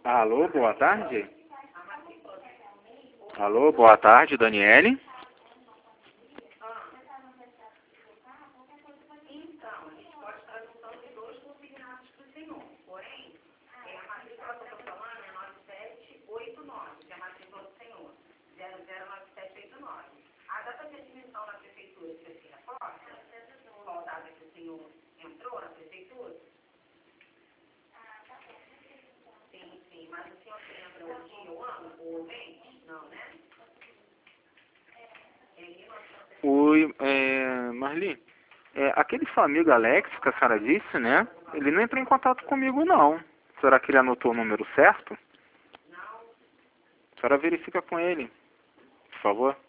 Alô, boa tarde. Alô, boa tarde, Daniele. Oi, Marli. Aquele seu amigo Alex, que a senhora disse, né? Ele não entrou em contato comigo, não. Será que ele anotou o número certo? A senhora verifica com ele, por favor.